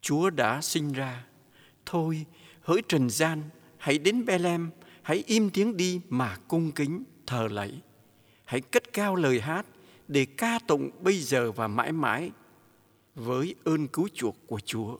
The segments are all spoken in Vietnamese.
Chúa đã sinh ra. Thôi, hỡi trần gian, hãy đến Bethlehem, hãy im tiếng đi mà cung kính thờ lạy. Hãy cất cao lời hát để ca tụng bây giờ và mãi mãi với ơn cứu chuộc của Chúa.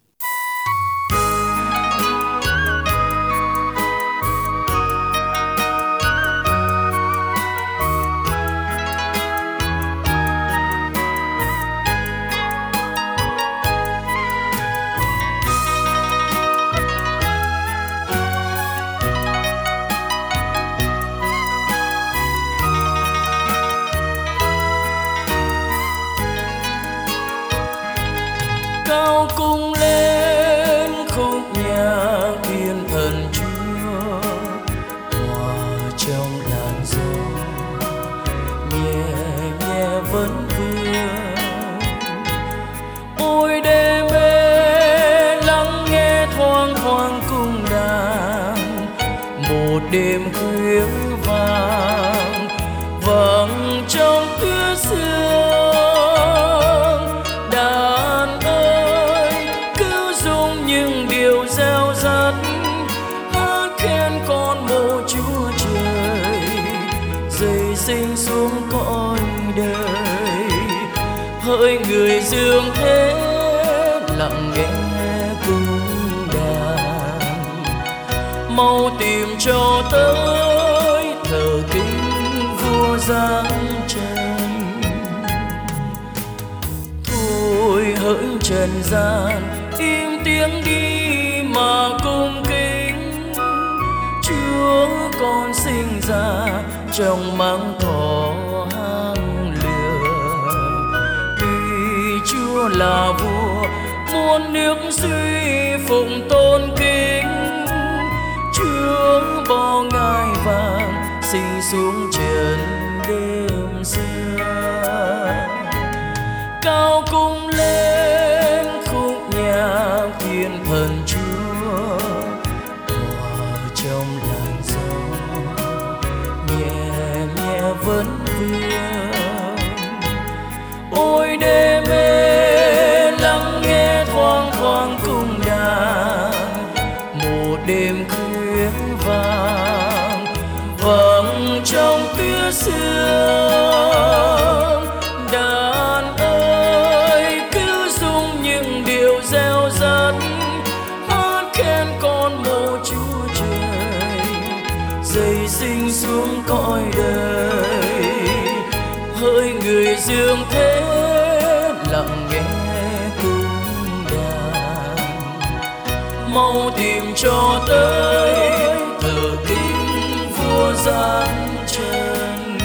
Cao cung lên khúc nhạc thiên thần Chúa, hòa trong làn gió nhẹ nhẹ vẫn vương. Ôi đêm ê lắng nghe thoang thoảng cung đàn, một đêm khuya vàng vang trong tuyết sương. Những điều reo rắt hát khen con một Chúa trời, giày sinh xuống cõi đời. Hỡi người dương thế lặng nghe cung đàn, mau tìm cho tới thờ kính vua giáng trần. Thôi hỡi trần gian, im tiếng đi mà cung kính. Chúa con sinh ra trong máng thỏ hang lửa. Tuy Chúa là vua, muôn nước suy phụng tôn kính. Chúa bỏ ngai vàng sinh xuống trần đêm xưa. Cao cung lên khúc nhạc thiên thần Chúa, hòa trong làn gió nhẹ nhẹ vẫn vương. Ôi đêm ê lắng nghe thoang thoảng cung đàn, một đêm khuya vàng vang trong tuyết sương. Đàn ơi cứu dung những điều reo rắt hát khen con một Chúa trời, giày sinh xuống cõi đời. Hỡi người dương thế lặng nghe cung đàn, mau tìm cho tới thờ kính vua giáng trần.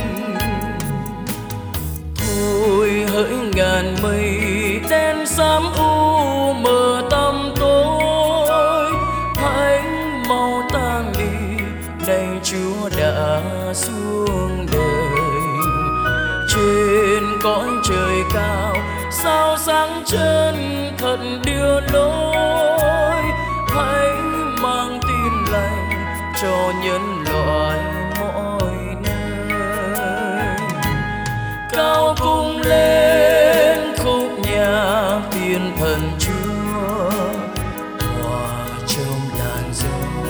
Thôi hỡi ngàn mây đen xám u mờ tăm tối, hãy mau tan đi nay Chúa đã xuống đời. Trên cõi trời cao sao sáng chân thật đưa lối, hãy mang tin lành cho nhân loại mọi nơi. Cao cung lên khúc nhạc thiên thần Chúa, hòa trong làn gió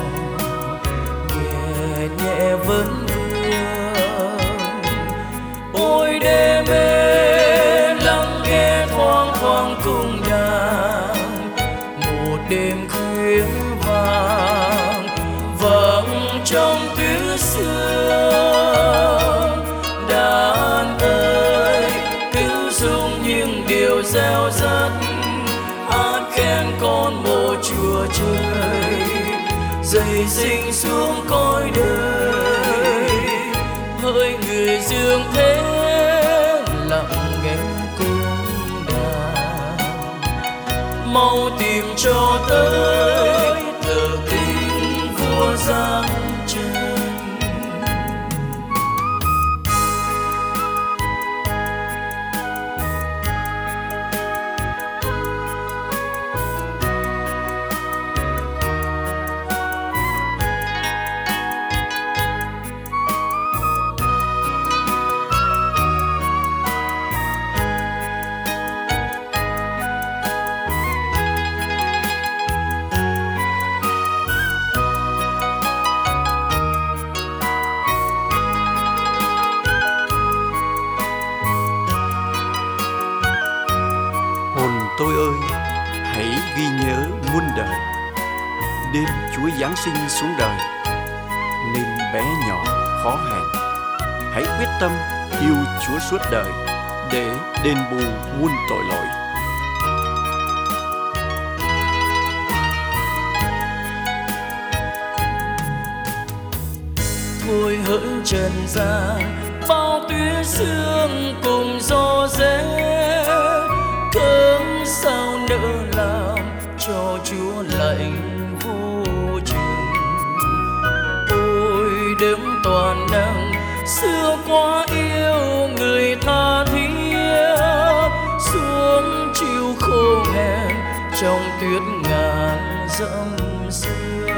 nhẹ nhẹ vẫn vương. Ôi đêm ê lắng nghe thoang thoảng cung đàn, một đêm khuya vàng vang trong tuyết sương. Đàn ơi cứu dung những điều reo rắt hát khen con một Chúa trời, giày sinh xuống cõi đời. Hỡi người dương thế lặng nghe cung đàn, mau tìm cho tới thờ kính vua giáng trần. hãy ghi nhớ muôn đời. Đêm Chúa Giáng sinh xuống đời nên bé nhỏ khó hẹn. Hãy quyết tâm yêu Chúa suốt đời để đền bù muôn tội lỗi. Thôi hỡi trần gian bao tuyết sương cùng gió rét, cớ sao nỡ làm cho Chúa lạnh vô chừng. Ôi đấng toàn năng xưa quá yêu người tha thiết, xuống chịu khô hèn trong tuyết ngàn dặm xưa.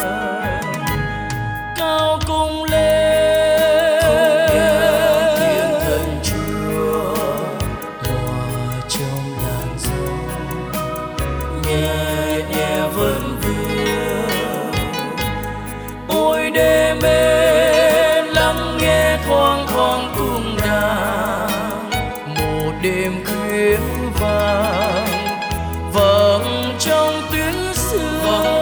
Cao cung lên thiên thần Chúa, hòa trong làn gió nhẹ nhẹ vẫn vương. Ôi đêm êm lắng nghe thoang thoảng cung đàn, một đêm khuyến vàng vầng trong tuyết sương.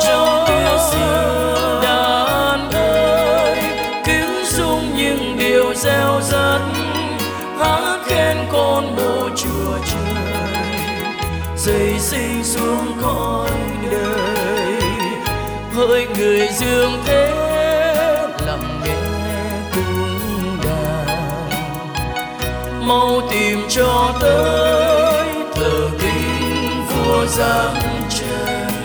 Gieo rắt hát khen con một Chúa trời, giày sinh xuống cõi đời. Hỡi người dương thế lặng nghe cung đàn, mau tìm cho tới thờ kính vua giáng trần.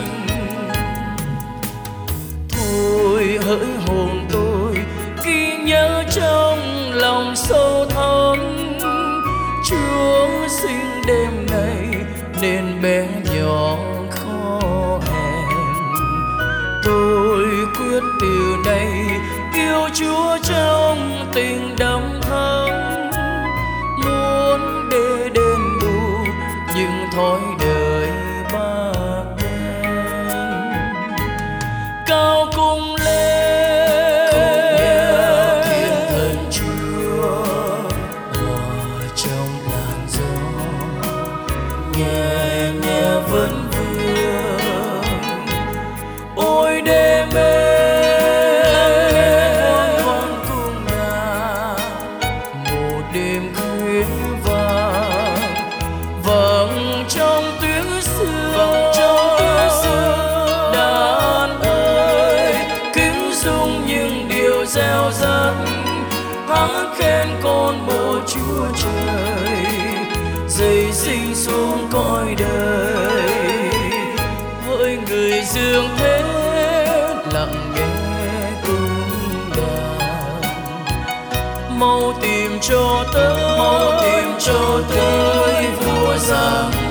Thôi hỡi hồn tôi ghi nhớ trong lòng sâu thẳm, Chúa sinh đêm nay nên bé nhỏ khó hẹn. Tôi quyết từ nay yêu Chúa trong tình đắm thắm, muốn để đền bù những thói đời bạc đen. Cao cung lên nhẹ nhẹ vẫn vương. Ôi đêm êm con cung đàn, một đêm khuyến vàng vầng trong tuyết sương. Đàn ơi kính dung những điều gieo rắt, hát khen con một Chúa trời, giày sinh xuống cõi đời. Hỡi người dương thế lặng nghe cung đàn, mau tìm cho tới vua giáng